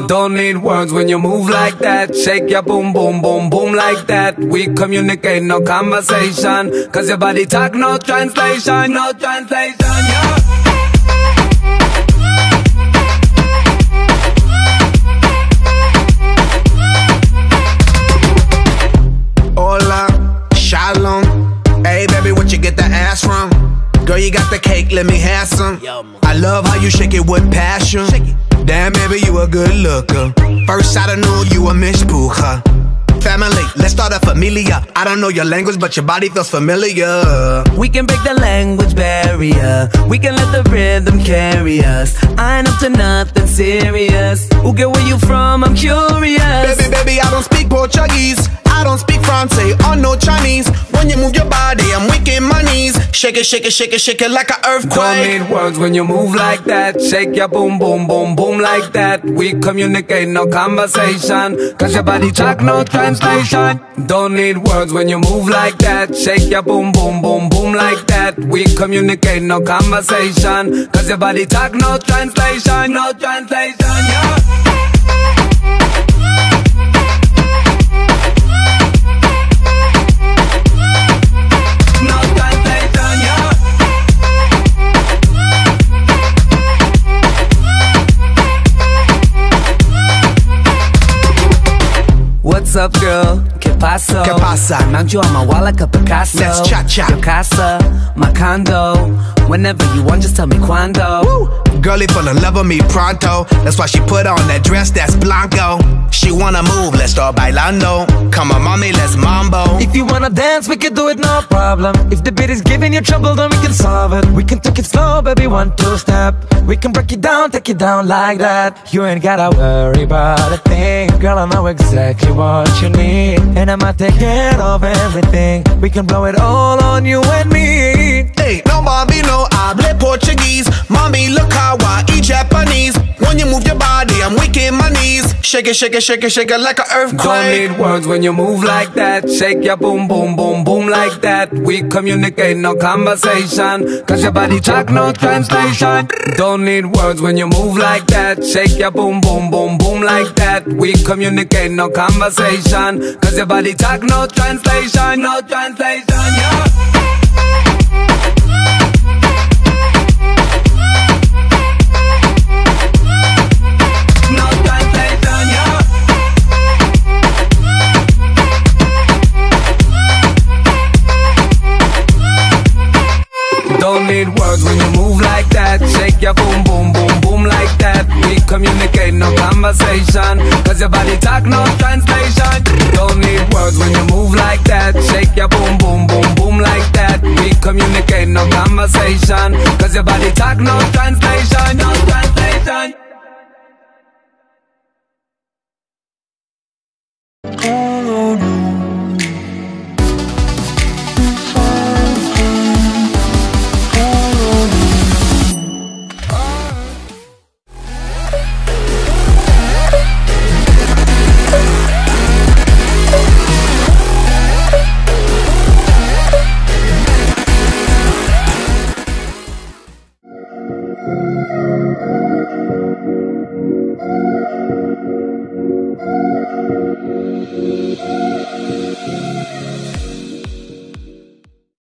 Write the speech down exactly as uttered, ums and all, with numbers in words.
Don't need words when you move like that. Shake your boom, boom, boom, boom like that. We communicate, no conversation. Cause your body talk, no translation. No translation, yeah. Hola, shalom. Hey baby, what you get the ass from? Girl, you got the cake, let me have some. I love how you shake it with passion. Damn baby, you a good looker. First I done knew you a mishpucha. Family, let's start a familia. I don't know your language, but your body feels familiar. We can break the language barrier. We can let the rhythm carry us. I ain't up to nothing serious. Ooh, girl, where you from? I'm curious. Baby, baby, I don't speak Portuguese. I don't speak Francais or no Chinese. When you move your body, I'm weak in my knees. Shake it, shake it, shake it, shake it like an earthquake. Don't need words when you move like that. Shake your boom, boom, boom, boom like that. We communicate, no conversation. Cause your body talk, no translation. Don't need words when you move like that. Shake your boom, boom, boom, boom like that. We communicate, no conversation. Cause your body talk, no translation. No translation, yeah. What's up, girl? ¿Qué pasa? ¿Qué pasa? Mount you on my wall like a Picasso. Let's cha-cha. Your casa, my condo. Whenever you want, just tell me cuando. Woo! Girlie fall in love with me pronto. That's why she put on that dress that's blanco. She wanna move, let's start bailando. Come on, mommy, let's mambo. If you wanna dance, we can do it, no problem. If the beat is giving you trouble, then we can solve it. We can take it slow, baby, one, two step. We can break it down, take it down like that. You ain't gotta worry about a thing. Girl, I know exactly what you need, and I'ma take care of everything. We can blow it all on you and me. Hey, no mommy, no hable Portuguese. Mommy, look how I eat Japanese. When you move your body, I'm weak in my knees. Shake it, shake it, shake it, shake it like an earthquake. Don't need words when you move like that. Shake your boom, boom, boom, boom like that. We communicate, no conversation. Cause your body talk, no translation. Don't need words when you move like that. Shake your boom, boom, boom, boom like that. We communicate, no conversation. Cause your body talk, no translation. No translation, yeah. Don't need words when you move like that. Shake your boom, boom, boom, boom like that. We communicate, no conversation. Cause your body talk, no translation. Don't need words when you move like that. Shake your boom, boom, boom, boom like that. We communicate, no conversation. Cause your body talk, no translation.